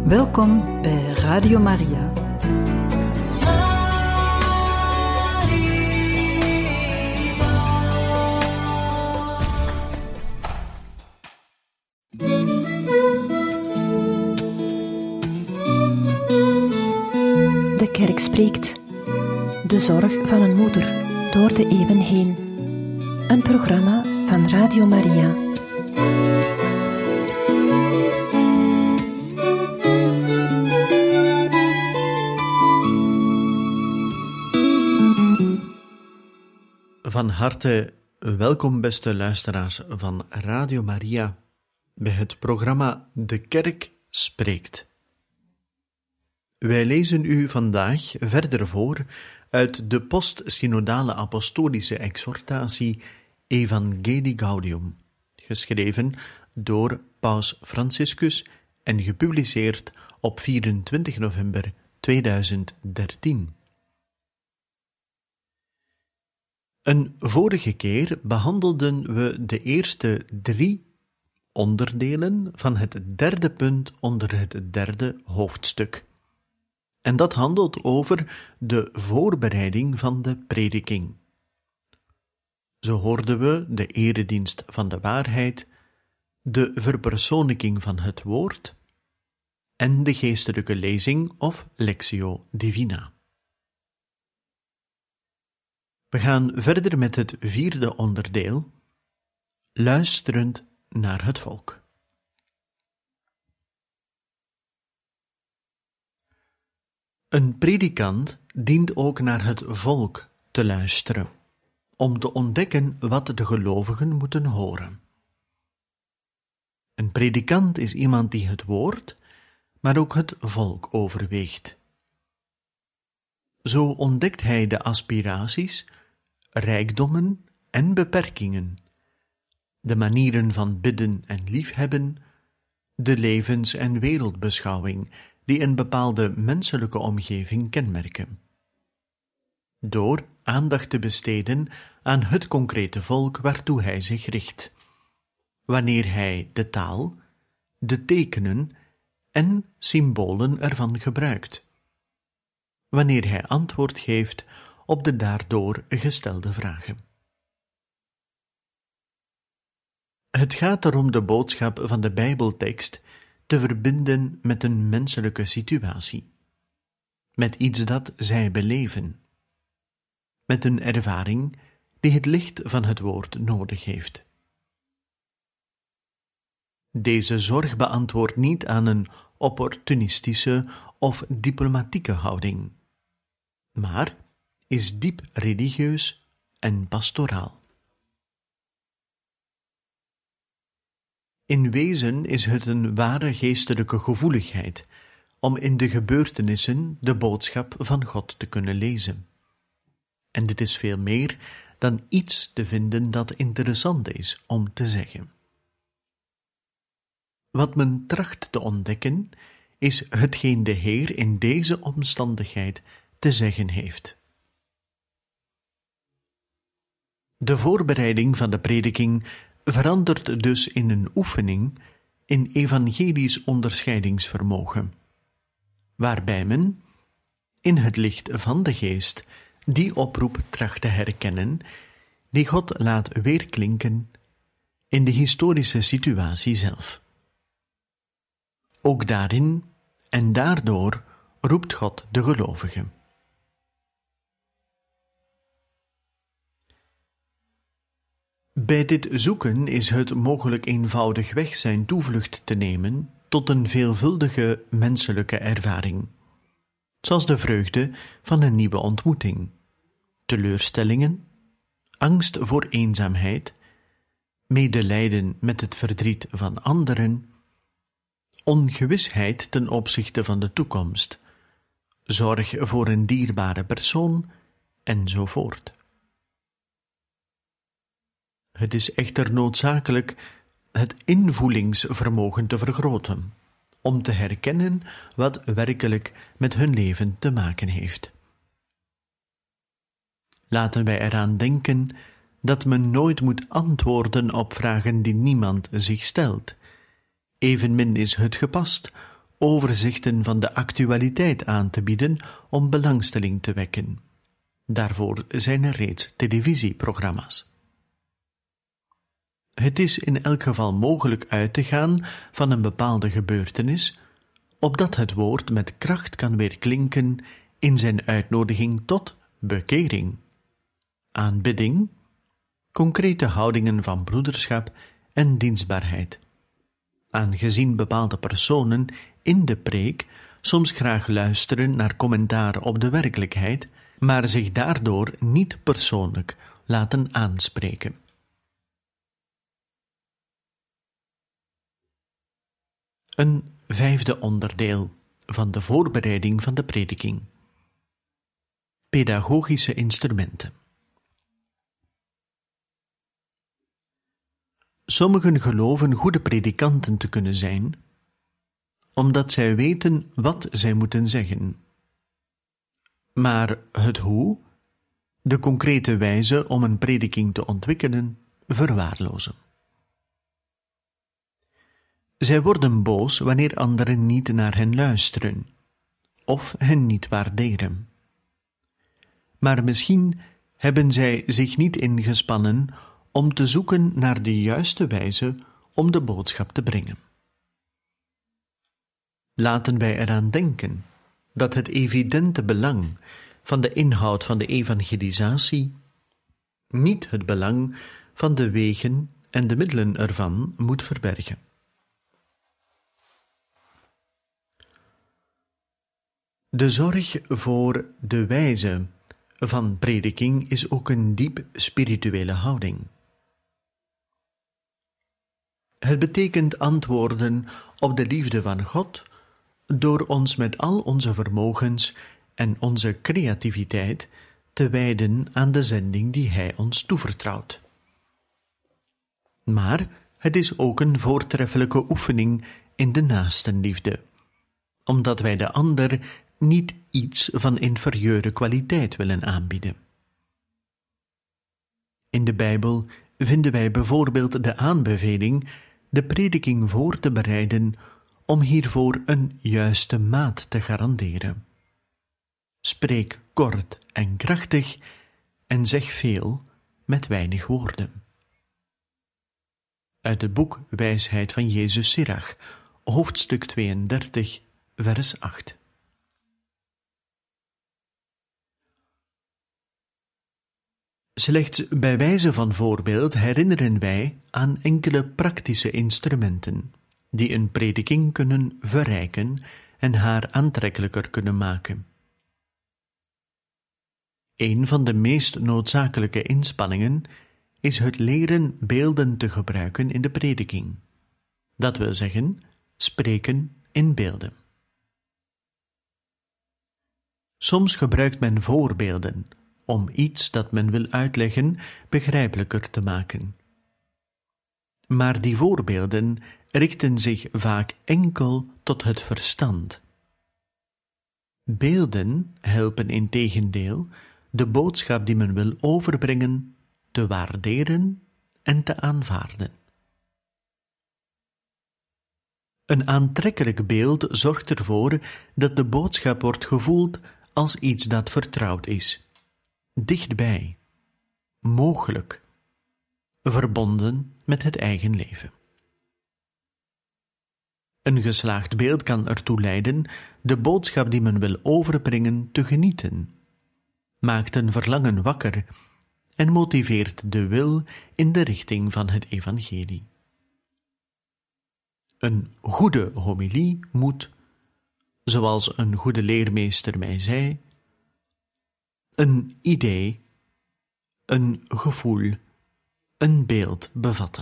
Welkom bij Radio Maria. De kerk spreekt. De zorg van een moeder door de eeuwen heen. Een programma van Radio Maria. Van harte welkom, beste luisteraars van Radio Maria, bij het programma De Kerk Spreekt. Wij lezen u vandaag verder voor uit de post-synodale apostolische exhortatie Evangelii Gaudium, geschreven door Paus Franciscus en gepubliceerd op 24 november 2013. Een vorige keer behandelden we de eerste 3 onderdelen van het derde punt onder het derde hoofdstuk. En dat handelt over de voorbereiding van de prediking. Zo hoorden we de eredienst van de waarheid, de verpersoonlijking van het woord en de geestelijke lezing of lectio divina. We gaan verder met het 4e onderdeel, luisterend naar het volk. Een predikant dient ook naar het volk te luisteren, om te ontdekken wat de gelovigen moeten horen. Een predikant is iemand die het woord, maar ook het volk overweegt. Zo ontdekt hij de aspiraties, rijkdommen en beperkingen, de manieren van bidden en liefhebben, de levens- en wereldbeschouwing die een bepaalde menselijke omgeving kenmerken. Door aandacht te besteden aan het concrete volk waartoe hij zich richt, wanneer hij de taal, de tekenen en symbolen ervan gebruikt, wanneer hij antwoord geeft op de daardoor gestelde vragen. Het gaat erom de boodschap van de Bijbeltekst te verbinden met een menselijke situatie, met iets dat zij beleven, met een ervaring die het licht van het woord nodig heeft. Deze zorg beantwoordt niet aan een opportunistische of diplomatieke houding, maar is diep religieus en pastoraal. In wezen is het een ware geestelijke gevoeligheid om in de gebeurtenissen de boodschap van God te kunnen lezen. En dit is veel meer dan iets te vinden dat interessant is om te zeggen. Wat men tracht te ontdekken, is hetgeen de Heer in deze omstandigheid te zeggen heeft. De voorbereiding van de prediking verandert dus in een oefening in evangelisch onderscheidingsvermogen, waarbij men, in het licht van de Geest, die oproep tracht te herkennen, die God laat weerklinken in de historische situatie zelf. Ook daarin en daardoor roept God de gelovigen. Bij dit zoeken is het mogelijk eenvoudigweg zijn toevlucht te nemen tot een veelvuldige menselijke ervaring, zoals de vreugde van een nieuwe ontmoeting, teleurstellingen, angst voor eenzaamheid, medelijden met het verdriet van anderen, ongewisheid ten opzichte van de toekomst, zorg voor een dierbare persoon, enzovoort. Het is echter noodzakelijk het invoelingsvermogen te vergroten, om te herkennen wat werkelijk met hun leven te maken heeft. Laten wij eraan denken dat men nooit moet antwoorden op vragen die niemand zich stelt. Evenmin is het gepast overzichten van de actualiteit aan te bieden om belangstelling te wekken. Daarvoor zijn er reeds televisieprogramma's. Het is in elk geval mogelijk uit te gaan van een bepaalde gebeurtenis, opdat het woord met kracht kan weerklinken in zijn uitnodiging tot bekering, aanbidding, concrete houdingen van broederschap en dienstbaarheid. Aangezien bepaalde personen in de preek soms graag luisteren naar commentaar op de werkelijkheid, maar zich daardoor niet persoonlijk laten aanspreken. Een vijfde onderdeel van de voorbereiding van de prediking: pedagogische instrumenten. Sommigen geloven goede predikanten te kunnen zijn, omdat zij weten wat zij moeten zeggen. Maar het hoe, de concrete wijze om een prediking te ontwikkelen, verwaarlozen. Zij worden boos wanneer anderen niet naar hen luisteren, of hen niet waarderen. Maar misschien hebben zij zich niet ingespannen om te zoeken naar de juiste wijze om de boodschap te brengen. Laten wij eraan denken dat het evidente belang van de inhoud van de evangelisatie niet het belang van de wegen en de middelen ervan moet verbergen. De zorg voor de wijze van prediking is ook een diep spirituele houding. Het betekent antwoorden op de liefde van God door ons met al onze vermogens en onze creativiteit te wijden aan de zending die Hij ons toevertrouwt. Maar het is ook een voortreffelijke oefening in de naastenliefde, omdat wij de ander niet iets van inferieure kwaliteit willen aanbieden. In de Bijbel vinden wij bijvoorbeeld de aanbeveling de prediking voor te bereiden om hiervoor een juiste maat te garanderen. Spreek kort en krachtig en zeg veel met weinig woorden. Uit het boek Wijsheid van Jezus Sirach, hoofdstuk 32, vers 8. Slechts bij wijze van voorbeeld herinneren wij aan enkele praktische instrumenten die een prediking kunnen verrijken en haar aantrekkelijker kunnen maken. Een van de meest noodzakelijke inspanningen is het leren beelden te gebruiken in de prediking. Dat wil zeggen, spreken in beelden. Soms gebruikt men voorbeelden om iets dat men wil uitleggen begrijpelijker te maken. Maar die voorbeelden richten zich vaak enkel tot het verstand. Beelden helpen integendeel de boodschap die men wil overbrengen te waarderen en te aanvaarden. Een aantrekkelijk beeld zorgt ervoor dat de boodschap wordt gevoeld als iets dat vertrouwd is, dichtbij, mogelijk, verbonden met het eigen leven. Een geslaagd beeld kan ertoe leiden de boodschap die men wil overbrengen te genieten, maakt een verlangen wakker en motiveert de wil in de richting van het evangelie. Een goede homilie moet, zoals een goede leermeester mij zei, een idee, een gevoel, een beeld bevatten.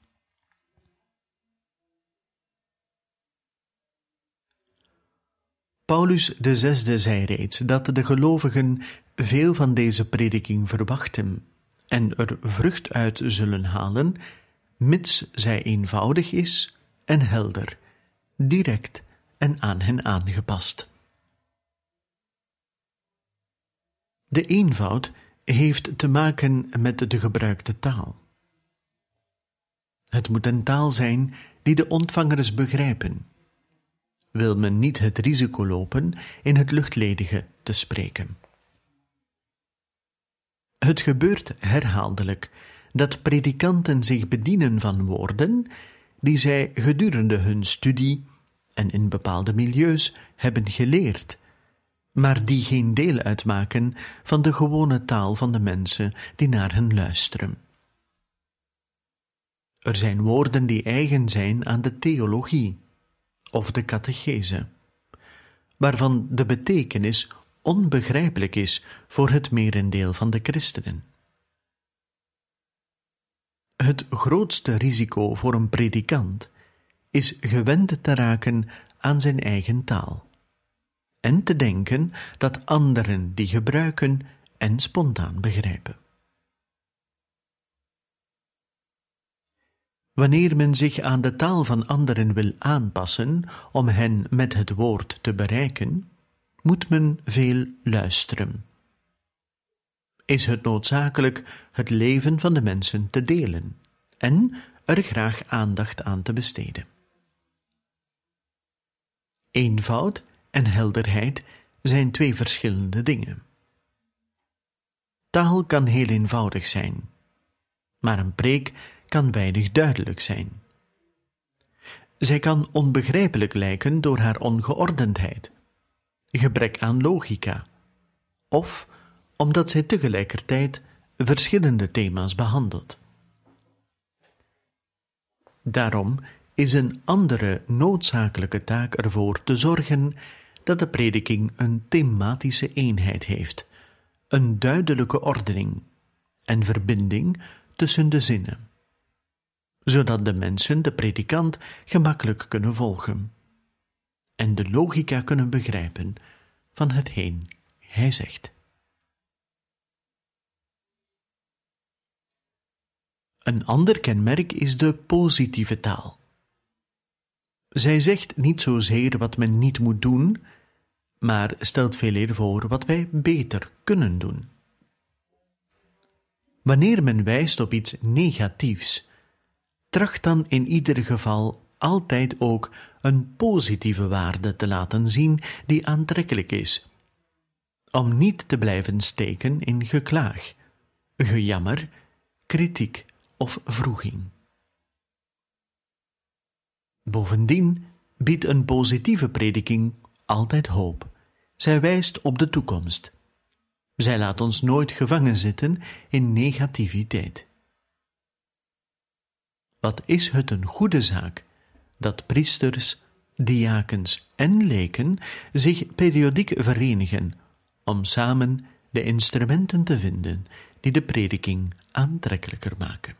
Paulus VI zei reeds dat de gelovigen veel van deze prediking verwachten en er vrucht uit zullen halen, mits zij eenvoudig is en helder, direct en aan hen aangepast. De eenvoud heeft te maken met de gebruikte taal. Het moet een taal zijn die de ontvangers begrijpen. wil men niet het risico lopen in het luchtledige te spreken. Het gebeurt herhaaldelijk dat predikanten zich bedienen van woorden die zij gedurende hun studie en in bepaalde milieus hebben geleerd, maar die geen deel uitmaken van de gewone taal van de mensen die naar hen luisteren. Er zijn woorden die eigen zijn aan de theologie of de catechese, waarvan de betekenis onbegrijpelijk is voor het merendeel van de christenen. Het grootste risico voor een predikant is gewend te raken aan zijn eigen taal en te denken dat anderen die gebruiken en spontaan begrijpen. Wanneer men zich aan de taal van anderen wil aanpassen om hen met het woord te bereiken, moet men veel luisteren. Is het noodzakelijk het leven van de mensen te delen en er graag aandacht aan te besteden. Eenvoud en helderheid zijn twee verschillende dingen. Taal kan heel eenvoudig zijn, maar een preek kan weinig duidelijk zijn. Zij kan onbegrijpelijk lijken door haar ongeordendheid, gebrek aan logica, of omdat zij tegelijkertijd verschillende thema's behandelt. Daarom is een andere noodzakelijke taak ervoor te zorgen dat de prediking een thematische eenheid heeft, een duidelijke ordening en verbinding tussen de zinnen, zodat de mensen de predikant gemakkelijk kunnen volgen en de logica kunnen begrijpen van hetgeen hij zegt. Een ander kenmerk is de positieve taal. Zij zegt niet zozeer wat men niet moet doen, maar stelt veeleer voor wat wij beter kunnen doen. Wanneer men wijst op iets negatiefs, tracht dan in ieder geval altijd ook een positieve waarde te laten zien die aantrekkelijk is, om niet te blijven steken in geklaag, gejammer, kritiek of wroeging. Bovendien biedt een positieve prediking altijd hoop. Zij wijst op de toekomst. Zij laat ons nooit gevangen zitten in negativiteit. Wat is het een goede zaak dat priesters, diakens en leken zich periodiek verenigen om samen de instrumenten te vinden die de prediking aantrekkelijker maken.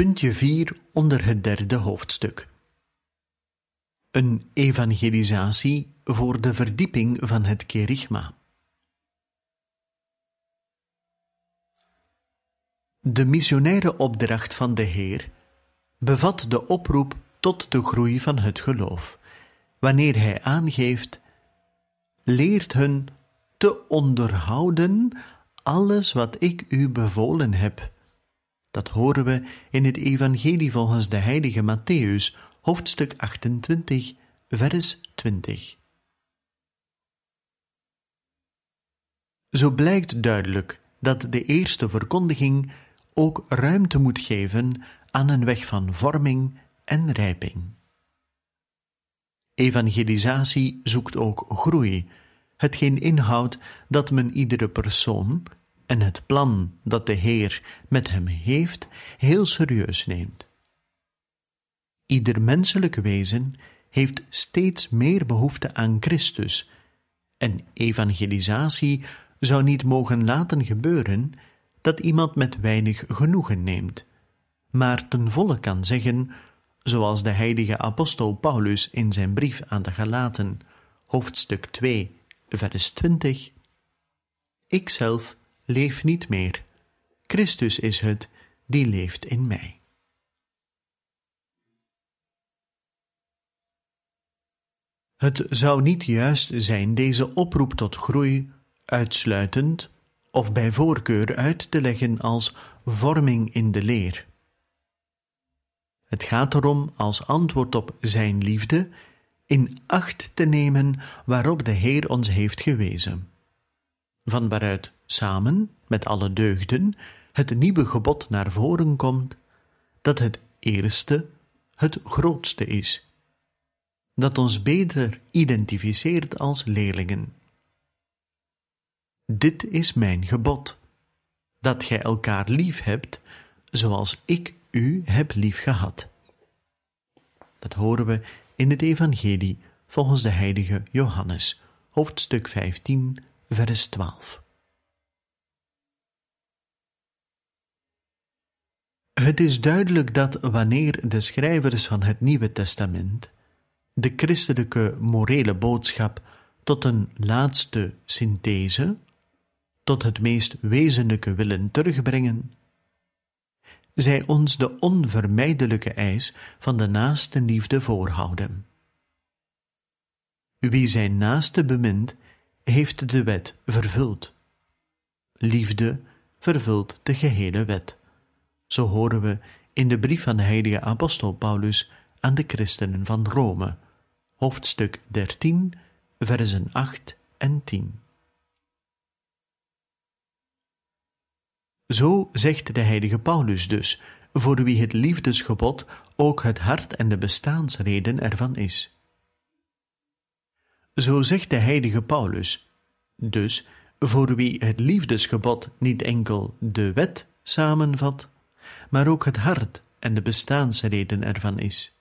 Puntje 4 onder het 3e hoofdstuk. Een evangelisatie voor de verdieping van het kerygma. De missionaire opdracht van de Heer bevat de oproep tot de groei van het geloof, wanneer hij aangeeft: leert hun te onderhouden alles wat ik u bevolen heb. Dat horen we in het evangelie volgens de heilige Mattheüs, hoofdstuk 28, vers 20. Zo blijkt duidelijk dat de eerste verkondiging ook ruimte moet geven aan een weg van vorming en rijping. Evangelisatie zoekt ook groei, hetgeen inhoudt dat men iedere persoon en het plan dat de Heer met hem heeft heel serieus neemt. Ieder menselijk wezen heeft steeds meer behoefte aan Christus, en evangelisatie zou niet mogen laten gebeuren dat iemand met weinig genoegen neemt, maar ten volle kan zeggen, zoals de heilige apostel Paulus in zijn brief aan de Galaten, hoofdstuk 2, vers 20: Ikzelf leef niet meer, Christus is het die leeft in mij. Het zou niet juist zijn deze oproep tot groei uitsluitend of bij voorkeur uit te leggen als vorming in de leer. Het gaat erom als antwoord op zijn liefde in acht te nemen waarop de Heer ons heeft gewezen, van waaruit samen met alle deugden het nieuwe gebod naar voren komt, dat het eerste, het grootste is, dat ons beter identificeert als leerlingen. Dit is mijn gebod, dat gij elkaar lief hebt, zoals ik u heb lief gehad. Dat horen we in het evangelie volgens de heilige Johannes, hoofdstuk 15, vers 12. Het is duidelijk dat wanneer de schrijvers van het Nieuwe Testament de christelijke morele boodschap tot een laatste synthese, tot het meest wezenlijke willen terugbrengen, zij ons de onvermijdelijke eis van de naaste liefde voorhouden. Wie zijn naaste bemint, heeft de wet vervuld. Liefde vervult de gehele wet. Zo horen we in de brief van de heilige apostel Paulus aan de christenen van Rome, hoofdstuk 13, versen 8 en 10. Zo zegt de heilige Paulus dus, voor wie het liefdesgebod ook het hart en de bestaansreden ervan is. Zo zegt de heilige Paulus, dus voor wie het liefdesgebod niet enkel de wet samenvat, maar ook het hart en de bestaansreden ervan is.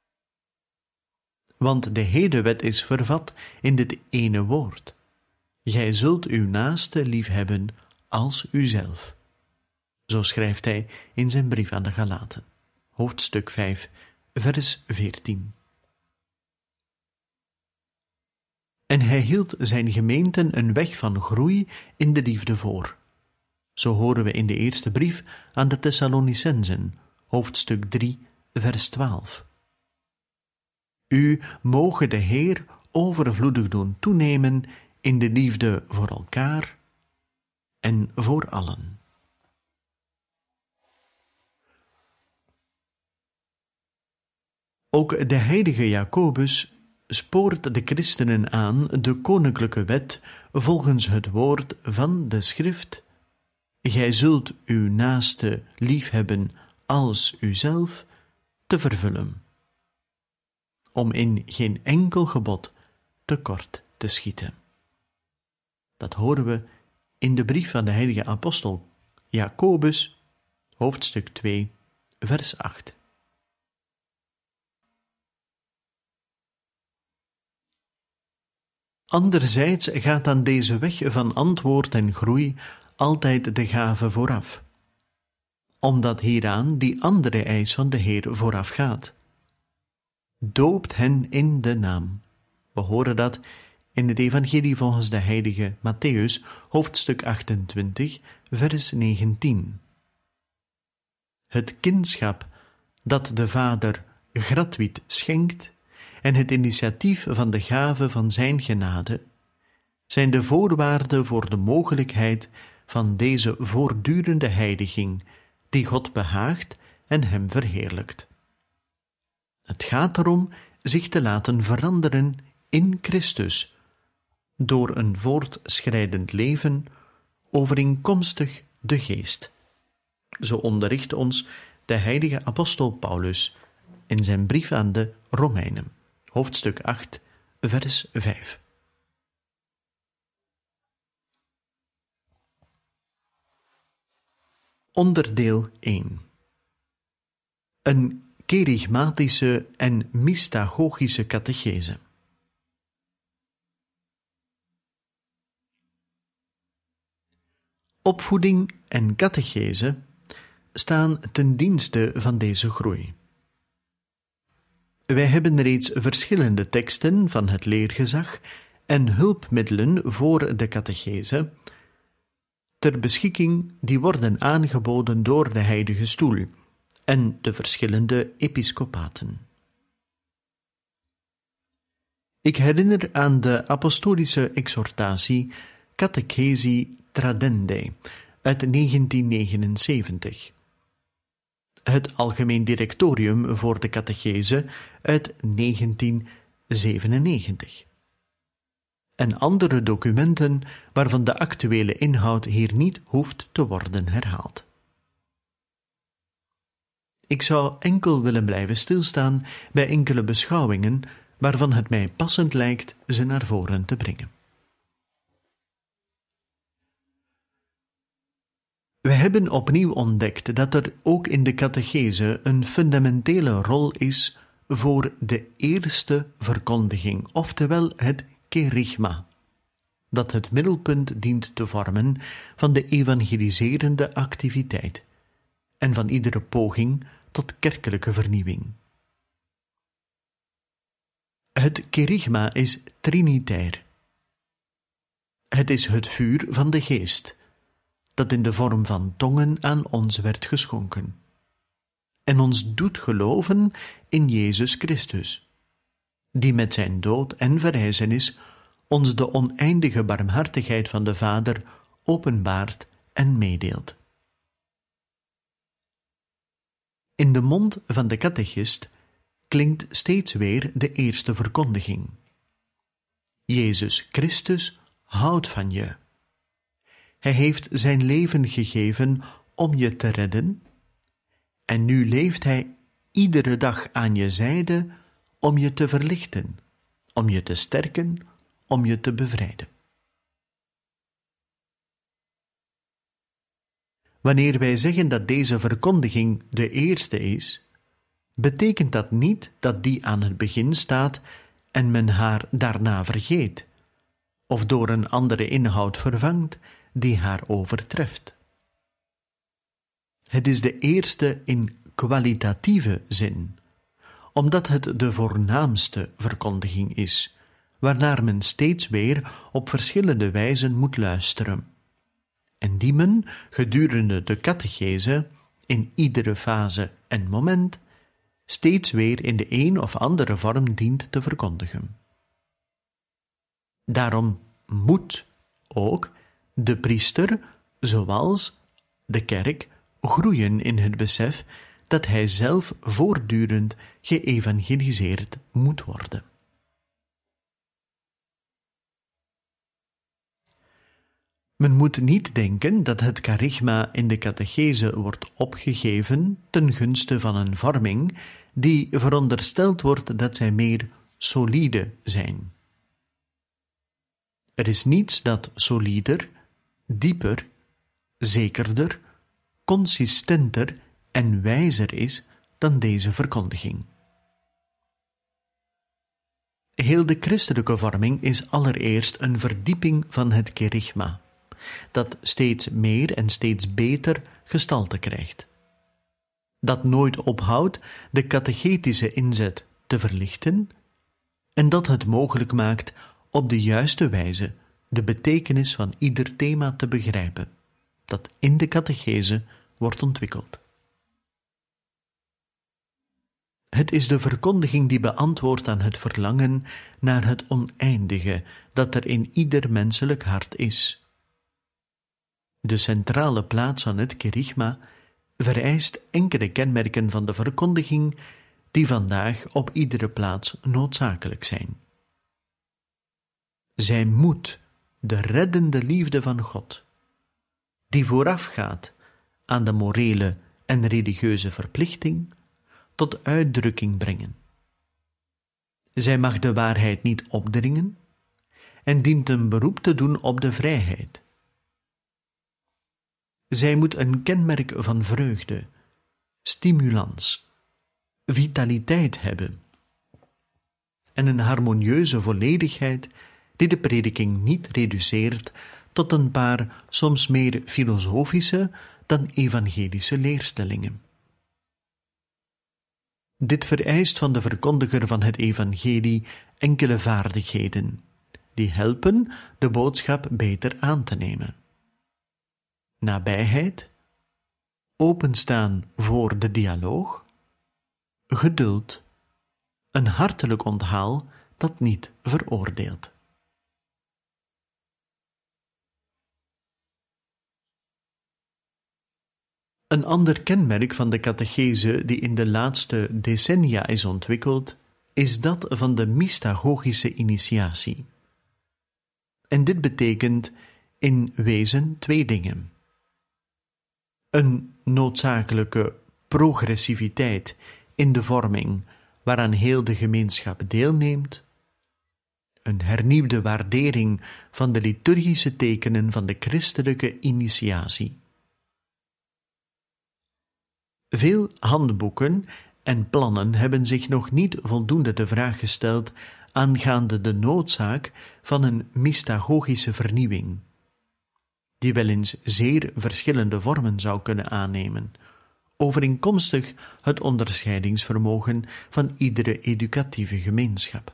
Want de hele wet is vervat in dit ene woord: gij zult uw naaste liefhebben als uzelf. Zo schrijft hij in zijn brief aan de Galaten, hoofdstuk 5, vers 14. En hij hield zijn gemeenten een weg van groei in de liefde voor. Zo horen we in de eerste brief aan de Thessalonicenzen, hoofdstuk 3, vers 12. U moge de Heer overvloedig doen toenemen in de liefde voor elkaar en voor allen. Ook de heilige Jacobus spoort de christenen aan de koninklijke wet volgens het woord van de schrift: gij zult uw naaste liefhebben als uzelf, te vervullen, om in geen enkel gebod tekort te schieten. Dat horen we in de brief van de heilige apostel Jacobus, hoofdstuk 2, vers 8. Anderzijds gaat aan deze weg van antwoord en groei altijd de gave vooraf. omdat hieraan die andere eis van de Heer voorafgaat. Doopt hen in de naam. We horen dat in het evangelie volgens de heilige Mattheüs, hoofdstuk 28, vers 19. Het kindschap dat de Vader gratuit schenkt en het initiatief van de gave van zijn genade zijn de voorwaarden voor de mogelijkheid van deze voortdurende heiliging die God behaagt en hem verheerlijkt. Het gaat erom zich te laten veranderen in Christus, door een voortschrijdend leven overeenkomstig de Geest. Zo onderricht ons de heilige apostel Paulus in zijn brief aan de Romeinen, hoofdstuk 8, vers 5. Onderdeel 1. Een kerygmatische en mystagogische catechese. Opvoeding en catechese staan ten dienste van deze groei. Wij hebben reeds verschillende teksten van het leergezag en hulpmiddelen voor de catechese ter beschikking die worden aangeboden door de Heilige Stoel en de verschillende episcopaten. Ik herinner aan de apostolische exhortatie Catechesi Tradendae uit 1979, het Algemeen Directorium voor de Catechese uit 1997 en andere documenten waarvan de actuele inhoud hier niet hoeft te worden herhaald. Ik zou enkel willen blijven stilstaan bij enkele beschouwingen waarvan het mij passend lijkt ze naar voren te brengen. We hebben opnieuw ontdekt dat er ook in de catechese een fundamentele rol is voor de eerste verkondiging, oftewel het kerygma, dat het middelpunt dient te vormen van de evangeliserende activiteit en van iedere poging tot kerkelijke vernieuwing. Het kerygma is trinitair. Het is het vuur van de Geest, dat in de vorm van tongen aan ons werd geschonken, en ons doet geloven in Jezus Christus, die met zijn dood en verrijzenis ons de oneindige barmhartigheid van de Vader openbaart en meedeelt. In de mond van de catechist klinkt steeds weer de eerste verkondiging. Jezus Christus houdt van je. Hij heeft zijn leven gegeven om je te redden, en nu leeft hij iedere dag aan je zijde om je te verlichten, om je te sterken, om je te bevrijden. Wanneer wij zeggen dat deze verkondiging de eerste is, betekent dat niet dat die aan het begin staat en men haar daarna vergeet, of door een andere inhoud vervangt die haar overtreft. Het is de eerste in kwalitatieve zin, omdat het de voornaamste verkondiging is, waarnaar men steeds weer op verschillende wijzen moet luisteren, en die men gedurende de catechese, in iedere fase en moment, steeds weer in de een of andere vorm dient te verkondigen. Daarom moet ook de priester, zoals de kerk, groeien in het besef dat hij zelf voortdurend geëvangeliseerd moet worden. Men moet niet denken dat het kerygma in de catechese wordt opgegeven ten gunste van een vorming die verondersteld wordt dat zij meer solide zijn. Er is niets dat solider, dieper, zekerder, consistenter en wijzer is dan deze verkondiging. Heel de christelijke vorming is allereerst een verdieping van het kerygma, dat steeds meer en steeds beter gestalte krijgt, dat nooit ophoudt de catechetische inzet te verlichten en dat het mogelijk maakt op de juiste wijze de betekenis van ieder thema te begrijpen, dat in de catechese wordt ontwikkeld. Het is de verkondiging die beantwoordt aan het verlangen naar het oneindige dat er in ieder menselijk hart is. De centrale plaats van het kerygma vereist enkele kenmerken van de verkondiging die vandaag op iedere plaats noodzakelijk zijn. Zij moet de reddende liefde van God, die voorafgaat aan de morele en religieuze verplichting, tot uitdrukking brengen. Zij mag de waarheid niet opdringen en dient een beroep te doen op de vrijheid. Zij moet een kenmerk van vreugde, stimulans, vitaliteit hebben en een harmonieuze volledigheid die de prediking niet reduceert tot een paar soms meer filosofische dan evangelische leerstellingen. Dit vereist van de verkondiger van het evangelie enkele vaardigheden, die helpen de boodschap beter aan te nemen. Nabijheid, openstaan voor de dialoog, geduld, een hartelijk onthaal dat niet veroordeelt. Een ander kenmerk van de catechese die in de laatste decennia is ontwikkeld, is dat van de mystagogische initiatie. En dit betekent in wezen twee dingen. Een noodzakelijke progressiviteit in de vorming waaraan heel de gemeenschap deelneemt, een hernieuwde waardering van de liturgische tekenen van de christelijke initiatie. Veel handboeken en plannen hebben zich nog niet voldoende de vraag gesteld aangaande de noodzaak van een mystagogische vernieuwing, die wel eens zeer verschillende vormen zou kunnen aannemen, overeenkomstig het onderscheidingsvermogen van iedere educatieve gemeenschap.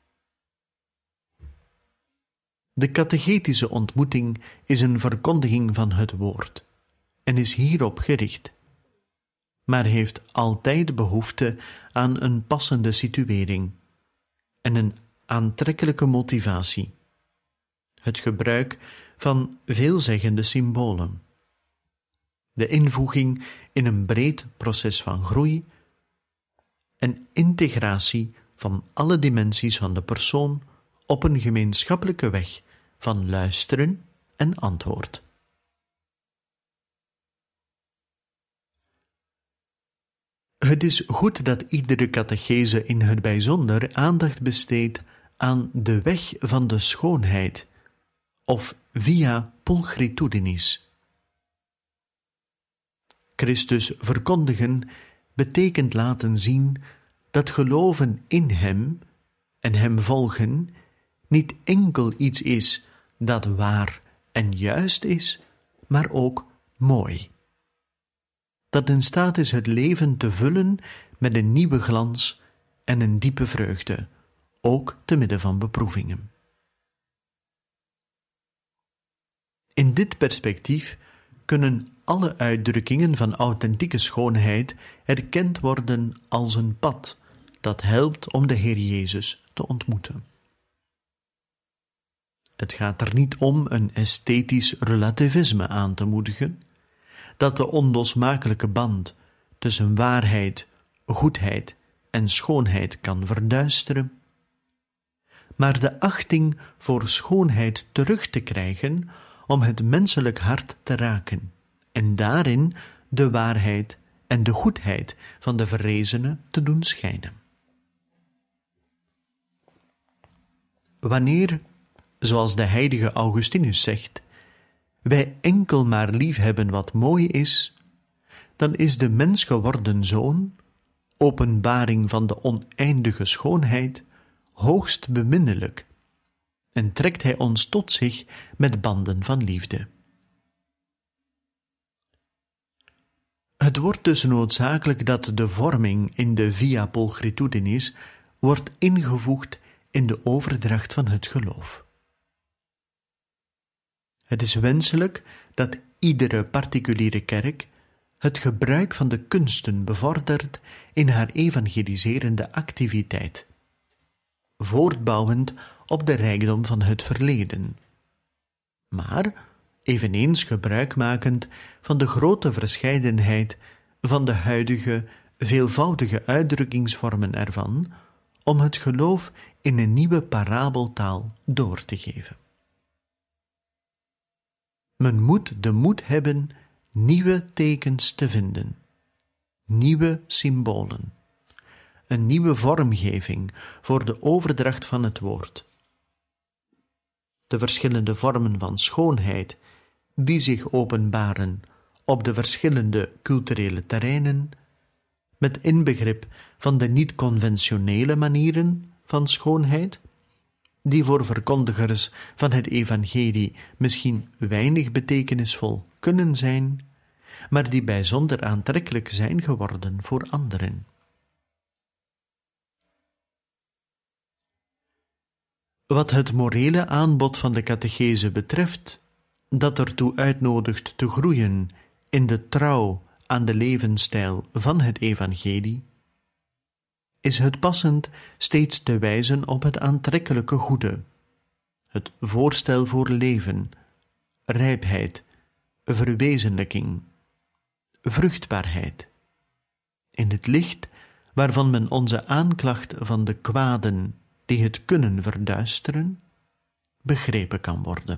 De catechetische ontmoeting is een verkondiging van het woord en is hierop gericht, maar heeft altijd behoefte aan een passende situering en een aantrekkelijke motivatie, het gebruik van veelzeggende symbolen, de invoeging in een breed proces van groei en integratie van alle dimensies van de persoon op een gemeenschappelijke weg van luisteren en antwoord. Het is goed dat iedere catechese in het bijzonder aandacht besteedt aan de weg van de schoonheid, of via pulchritudinis. Christus verkondigen betekent laten zien dat geloven in Hem en Hem volgen niet enkel iets is dat waar en juist is, maar ook mooi. Dat in staat is het leven te vullen met een nieuwe glans en een diepe vreugde, ook te midden van beproevingen. In dit perspectief kunnen alle uitdrukkingen van authentieke schoonheid erkend worden als een pad dat helpt om de Heer Jezus te ontmoeten. Het gaat er niet om een esthetisch relativisme aan te moedigen, dat de onlosmakelijke band tussen waarheid, goedheid en schoonheid kan verduisteren, maar de achting voor schoonheid terug te krijgen om het menselijk hart te raken en daarin de waarheid en de goedheid van de verrezene te doen schijnen. Wanneer, zoals de heilige Augustinus zegt, wij enkel maar lief hebben wat mooi is, dan is de mens geworden Zoon, openbaring van de oneindige schoonheid, hoogst beminnelijk en trekt Hij ons tot zich met banden van liefde. Het wordt dus noodzakelijk dat de vorming in de via pulchritudinis wordt ingevoegd in de overdracht van het geloof. Het is wenselijk dat iedere particuliere kerk het gebruik van de kunsten bevordert in haar evangeliserende activiteit, voortbouwend op de rijkdom van het verleden, maar eveneens gebruikmakend van de grote verscheidenheid van de huidige veelvoudige uitdrukkingsvormen ervan, om het geloof in een nieuwe parabeltaal door te geven. Men moet de moed hebben nieuwe tekens te vinden, nieuwe symbolen, een nieuwe vormgeving voor de overdracht van het woord. De verschillende vormen van schoonheid die zich openbaren op de verschillende culturele terreinen, met inbegrip van de niet-conventionele manieren van schoonheid, die voor verkondigers van het evangelie misschien weinig betekenisvol kunnen zijn, maar die bijzonder aantrekkelijk zijn geworden voor anderen. Wat het morele aanbod van de catechese betreft, dat ertoe uitnodigt te groeien in de trouw aan de levensstijl van het evangelie, is het passend steeds te wijzen op het aantrekkelijke goede, het voorstel voor leven, rijpheid, verwezenlijking, vruchtbaarheid, in het licht waarvan men onze aanklacht van de kwaden die het kunnen verduisteren, begrepen kan worden.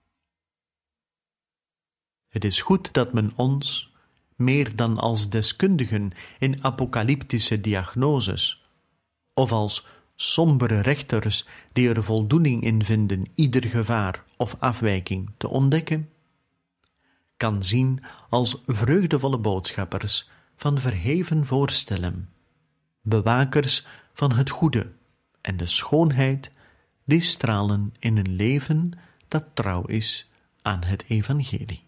Het is goed dat men ons, meer dan als deskundigen in apocalyptische diagnoses, of als sombere rechters die er voldoening in vinden ieder gevaar of afwijking te ontdekken, kan zien als vreugdevolle boodschappers van verheven voorstellen, bewakers van het goede en de schoonheid die stralen in een leven dat trouw is aan het evangelie.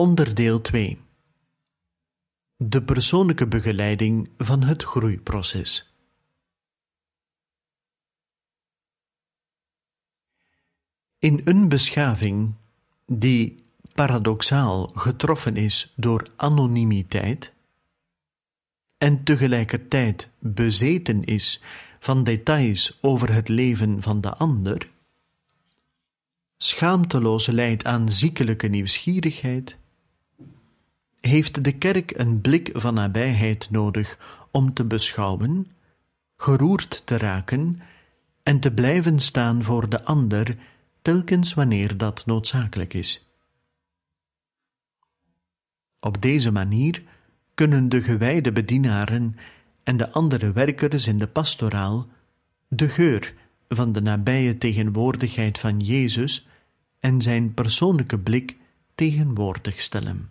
Onderdeel 2. De persoonlijke begeleiding van het groeiproces. In een beschaving die paradoxaal getroffen is door anonimiteit en tegelijkertijd bezeten is van details over het leven van de ander, schaamteloos lijdt aan ziekelijke nieuwsgierigheid, heeft de kerk een blik van nabijheid nodig om te beschouwen, geroerd te raken en te blijven staan voor de ander telkens wanneer dat noodzakelijk is. Op deze manier kunnen de gewijde bedienaren en de andere werkers in de pastoraal de geur van de nabije tegenwoordigheid van Jezus en zijn persoonlijke blik tegenwoordig stellen.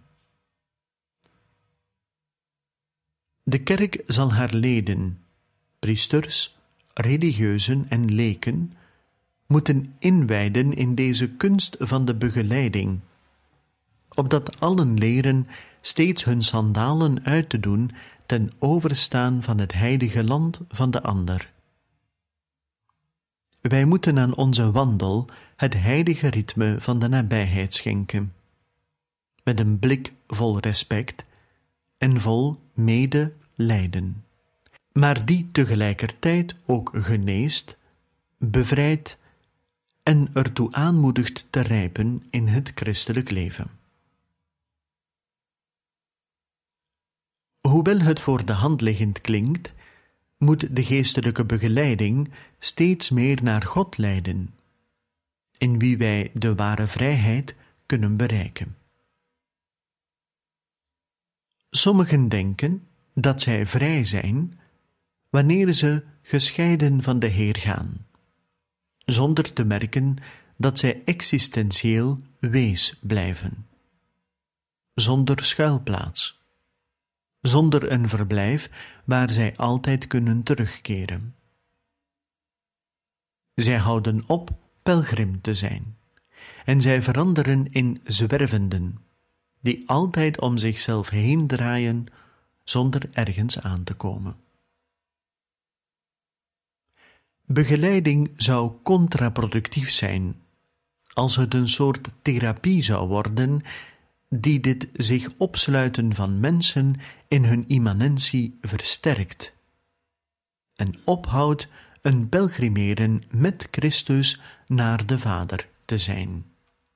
De kerk zal haar leden, priesters, religieuzen en leken, moeten inwijden in deze kunst van de begeleiding, opdat allen leren steeds hun sandalen uit te doen ten overstaan van het heilige land van de ander. Wij moeten aan onze wandel het heilige ritme van de nabijheid schenken, met een blik vol respect en vol medelijden, maar die tegelijkertijd ook geneest, bevrijdt en ertoe aanmoedigt te rijpen in het christelijk leven. Hoewel het voor de hand liggend klinkt, moet de geestelijke begeleiding steeds meer naar God leiden, in wie wij de ware vrijheid kunnen bereiken. Sommigen denken dat zij vrij zijn wanneer ze gescheiden van de Heer gaan, zonder te merken dat zij existentieel wees blijven, zonder schuilplaats, zonder een verblijf waar zij altijd kunnen terugkeren. Zij houden op pelgrim te zijn, en zij veranderen in zwervenden, die altijd om zichzelf heen draaien zonder ergens aan te komen. Begeleiding zou contraproductief zijn, als het een soort therapie zou worden die dit zich opsluiten van mensen in hun immanentie versterkt en ophoudt een pelgrimeren met Christus naar de Vader te zijn.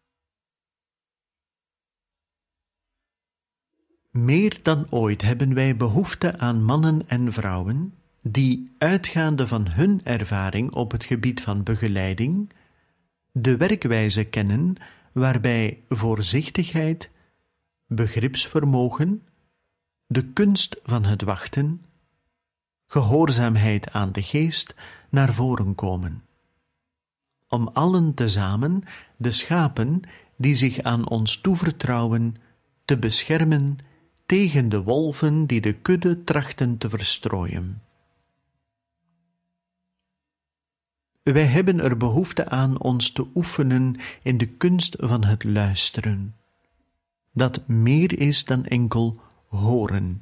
Meer dan ooit hebben wij behoefte aan mannen en vrouwen die, uitgaande van hun ervaring op het gebied van begeleiding, de werkwijze kennen waarbij voorzichtigheid, begripsvermogen, de kunst van het wachten, gehoorzaamheid aan de geest naar voren komen, om allen tezamen de schapen die zich aan ons toevertrouwen te beschermen tegen de wolven die de kudde trachten te verstrooien. Wij hebben er behoefte aan ons te oefenen in de kunst van het luisteren, dat meer is dan enkel horen.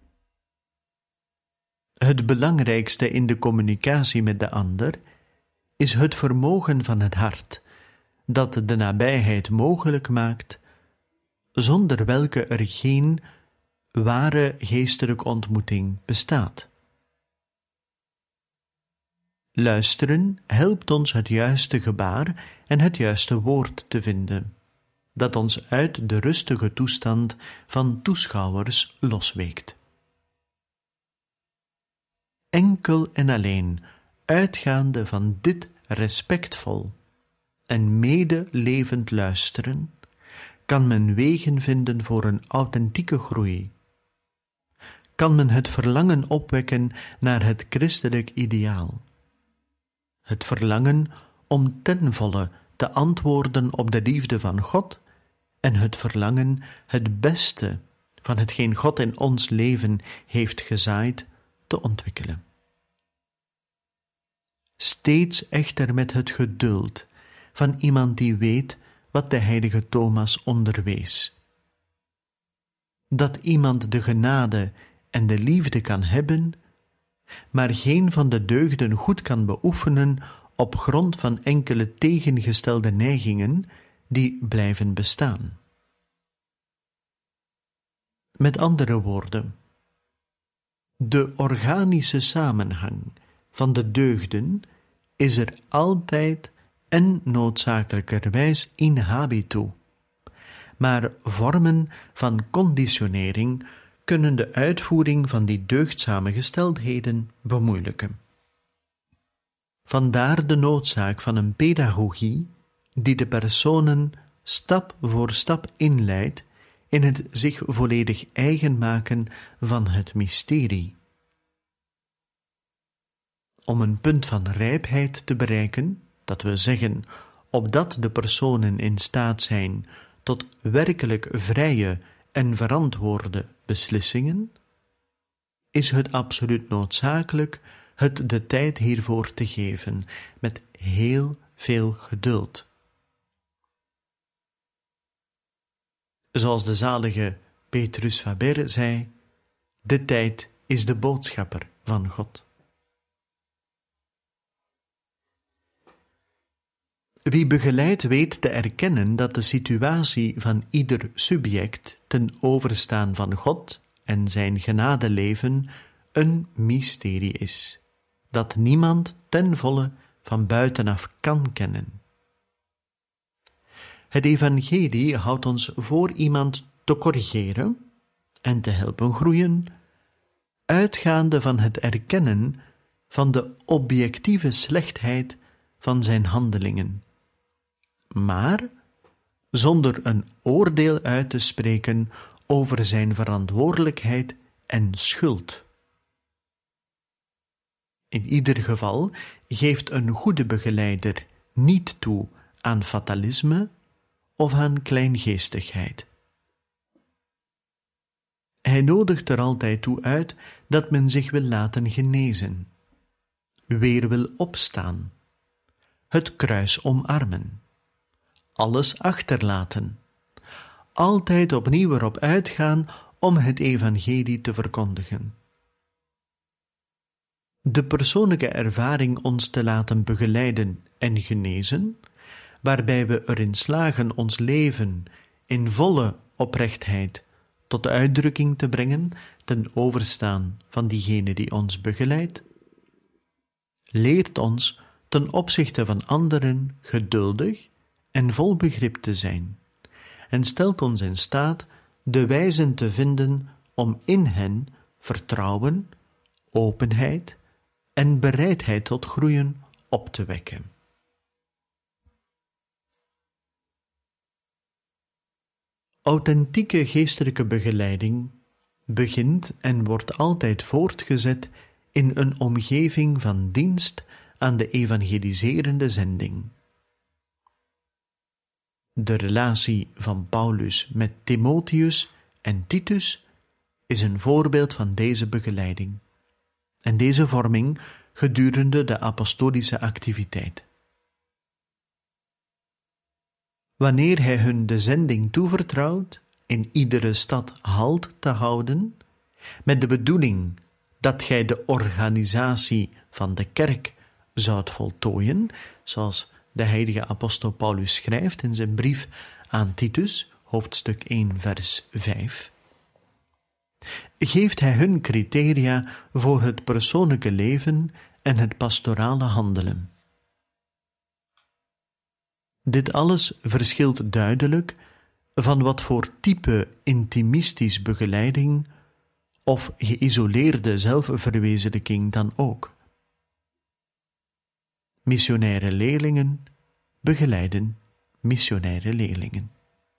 Het belangrijkste in de communicatie met de ander is het vermogen van het hart, dat de nabijheid mogelijk maakt, zonder welke er geen ware geestelijke ontmoeting bestaat. Luisteren helpt ons het juiste gebaar en het juiste woord te vinden, dat ons uit de rustige toestand van toeschouwers losweekt. Enkel en alleen uitgaande van dit respectvol en medelevend luisteren, kan men wegen vinden voor een authentieke groei. Kan men het verlangen opwekken naar het christelijk ideaal. Het verlangen om ten volle te antwoorden op de liefde van God en het verlangen het beste van hetgeen God in ons leven heeft gezaaid te ontwikkelen. Steeds echter met het geduld van iemand die weet wat de heilige Thomas onderwees dat iemand de genade en de liefde kan hebben, maar geen van de deugden goed kan beoefenen op grond van enkele tegengestelde neigingen die blijven bestaan. Met andere woorden, de organische samenhang van de deugden is er altijd en noodzakelijkerwijs in habitu, maar vormen van conditionering kunnen de uitvoering van die deugdzame gesteldheden bemoeilijken. Vandaar de noodzaak van een pedagogie die de personen stap voor stap inleidt in het zich volledig eigen maken van het mysterie. Om een punt van rijpheid te bereiken, dat we zeggen, opdat de personen in staat zijn tot werkelijk vrije en verantwoorde beslissingen, is het absoluut noodzakelijk het de tijd hiervoor te geven, met heel veel geduld. Zoals de zalige Petrus Faber zei, de tijd is de boodschapper van God. Wie begeleidt weet te erkennen dat de situatie van ieder subject ten overstaan van God en zijn genadeleven een mysterie is, dat niemand ten volle van buitenaf kan kennen. Het evangelie houdt ons voor iemand te corrigeren en te helpen groeien, uitgaande van het erkennen van de objectieve slechtheid van zijn handelingen, maar zonder een oordeel uit te spreken over zijn verantwoordelijkheid en schuld. In ieder geval geeft een goede begeleider niet toe aan fatalisme of aan kleingeestigheid. Hij nodigt er altijd toe uit dat men zich wil laten genezen, weer wil opstaan, het kruis omarmen, alles achterlaten, altijd opnieuw erop uitgaan om het evangelie te verkondigen. De persoonlijke ervaring ons te laten begeleiden en genezen, waarbij we erin slagen ons leven in volle oprechtheid tot de uitdrukking te brengen ten overstaan van diegene die ons begeleidt, leert ons ten opzichte van anderen geduldig en vol begrip te zijn en stelt ons in staat de wijzen te vinden om in hen vertrouwen, openheid en bereidheid tot groeien op te wekken. Authentieke geestelijke begeleiding begint en wordt altijd voortgezet in een omgeving van dienst aan de evangeliserende zending. De relatie van Paulus met Timotheus en Titus is een voorbeeld van deze begeleiding en deze vorming gedurende de apostolische activiteit. Wanneer hij hun de zending toevertrouwt in iedere stad halt te houden, met de bedoeling dat gij de organisatie van de kerk zoudt voltooien, zoals de heilige apostel Paulus schrijft in zijn brief aan Titus, hoofdstuk 1, vers 5, geeft hij hun criteria voor het persoonlijke leven en het pastorale handelen. Dit alles verschilt duidelijk van wat voor type intimistisch begeleiding of geïsoleerde zelfverwezenlijking dan ook. Missionaire leerlingen begeleiden missionaire leerlingen.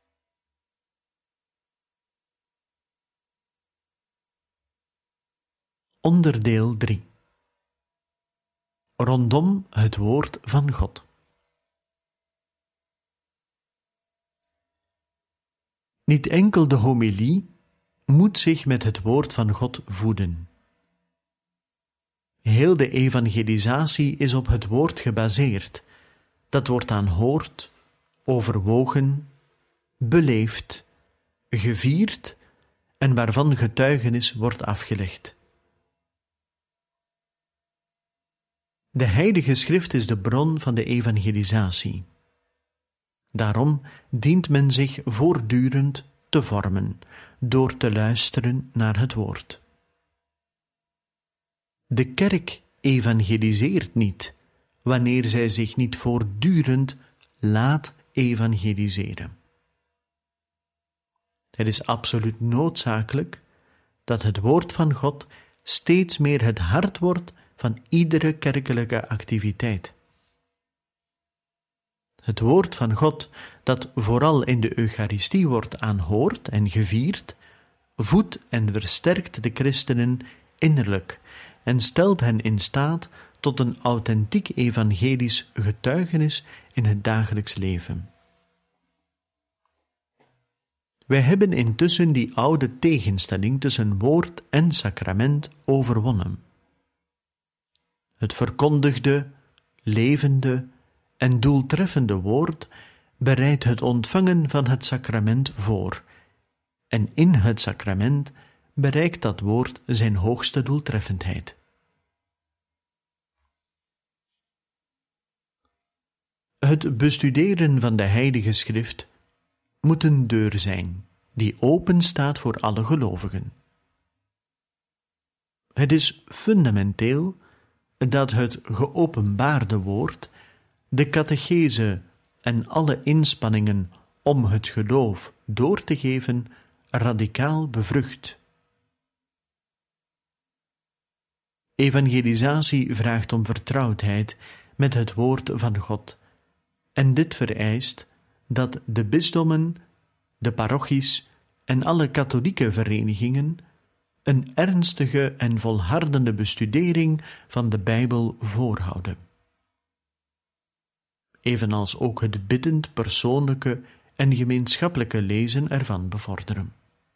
Onderdeel 3. Rondom het woord van God. Niet enkel de homilie moet zich met het woord van God voeden. Heel de evangelisatie is op het woord gebaseerd. Dat wordt aanhoord, overwogen, beleefd, gevierd en waarvan getuigenis wordt afgelegd. De Heilige Schrift is de bron van de evangelisatie. Daarom dient men zich voortdurend te vormen, door te luisteren naar het woord. De kerk evangeliseert niet, wanneer zij zich niet voortdurend laat evangeliseren. Het is absoluut noodzakelijk dat het woord van God steeds meer het hart wordt van iedere kerkelijke activiteit. Het woord van God, dat vooral in de Eucharistie wordt aanhoord en gevierd, voedt en versterkt de christenen innerlijk en stelt hen in staat tot een authentiek evangelisch getuigenis in het dagelijks leven. Wij hebben intussen die oude tegenstelling tussen woord en sacrament overwonnen. Het verkondigde, levende en doeltreffende woord bereidt het ontvangen van het sacrament voor, en in het sacrament bereikt dat woord zijn hoogste doeltreffendheid. Het bestuderen van de Heilige Schrift moet een deur zijn die open staat voor alle gelovigen. Het is fundamenteel dat het geopenbaarde woord de catechese en alle inspanningen om het geloof door te geven radicaal bevrucht. Evangelisatie vraagt om vertrouwdheid met het woord van God, en dit vereist dat de bisdommen, de parochies en alle katholieke verenigingen een ernstige en volhardende bestudering van de Bijbel voorhouden. Evenals ook het biddend persoonlijke en gemeenschappelijke lezen ervan bevorderen.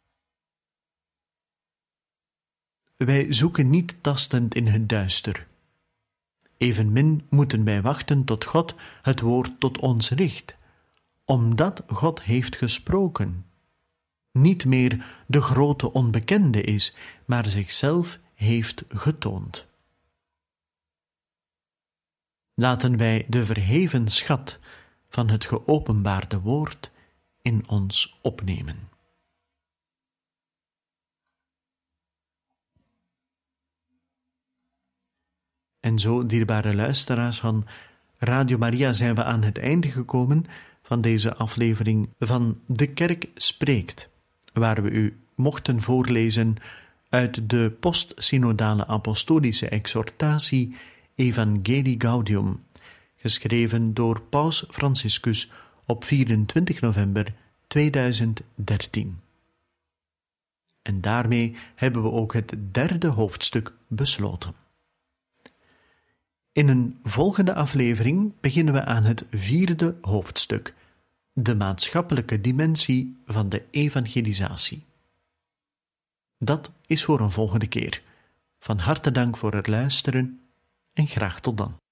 Wij zoeken niet tastend in het duister. Evenmin moeten wij wachten tot God het woord tot ons richt, omdat God heeft gesproken. Niet meer de grote onbekende is, maar zichzelf heeft getoond. Laten wij de verheven schat van het geopenbaarde woord in ons opnemen. En zo, dierbare luisteraars van Radio Maria, zijn we aan het einde gekomen van deze aflevering van De Kerk Spreekt, waar we u mochten voorlezen uit de postsynodale apostolische exhortatie Evangelii Gaudium, geschreven door Paus Franciscus op 24 november 2013. En daarmee hebben we ook het 3e hoofdstuk besloten. In een volgende aflevering beginnen we aan het 4e hoofdstuk, de maatschappelijke dimensie van de evangelisatie. Dat is voor een volgende keer. Van harte dank voor het luisteren en graag tot dan.